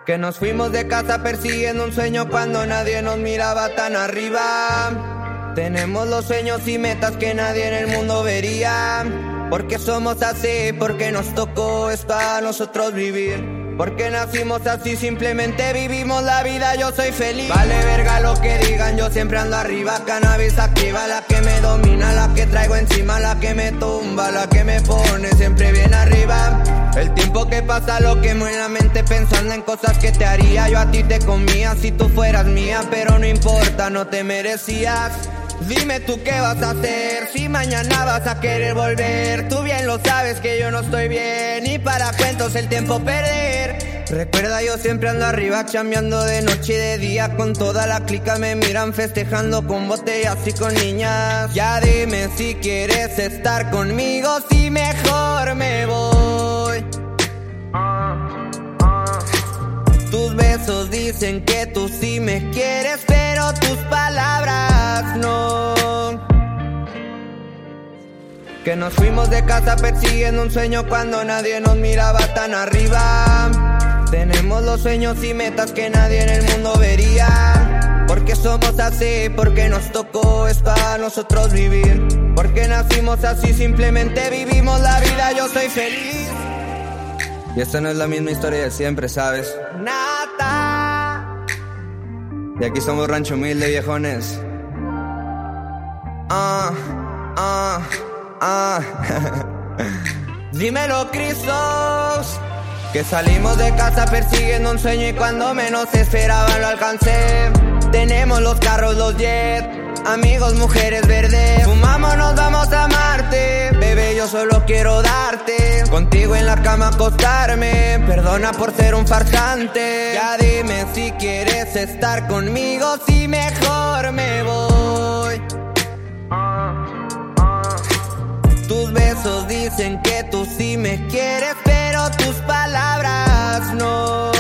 Que nos fuimos de casa persiguiendo un sueño cuando nadie nos miraba tan arriba. Tenemos los sueños y metas que nadie en el mundo vería. Porque somos así, porque nos tocó es para nosotros vivir. Porque nacimos así, simplemente vivimos la vida, yo soy feliz. Vale verga lo que digan, yo siempre ando arriba. Cannabis activa, la que me domina, la que traigo encima, la que me tumba, la que me pone siempre bien arriba. El tiempo que pasa lo quemo en la mente pensando en cosas que te haría. Yo a ti te comía si tú fueras mía, pero no importa, no te merecías. Dime tú qué vas a hacer, si mañana vas a querer volver. Tú bien lo sabes que yo no estoy bien y para cuentos el tiempo perder. Recuerda yo siempre ando arriba chambeando de noche y de día. Con toda la clica me miran festejando con botellas y con niñas. Ya dime si quieres estar conmigo, si mejor me voy. Tus besos dicen que tú sí me quieres, pero tus palabras no. Que nos fuimos de casa persiguiendo un sueño cuando nadie nos miraba tan arriba. Tenemos los sueños y metas que nadie en el mundo vería. Porque somos así, porque nos tocó es para nosotros vivir. Porque nacimos así, simplemente vivimos la vida, yo soy feliz. Y esta no es la misma historia de siempre, ¿sabes? Nada. Y aquí somos Rancho Humilde, viejones. Dímelo, Cristos. Que salimos de casa persiguiendo un sueño y cuando menos esperaban lo alcancé. Tenemos los carros, los jets, amigos, mujeres verdes. Fumamos, nos vamos a Marte. Bebé, yo solo quiero darte. Contigo en la cama acostarme. Perdona por ser un farsante. Ya dime si quieres estar conmigo, si mejor me voy. Tus besos dicen que tú sí me quieres, pero tus palabras no.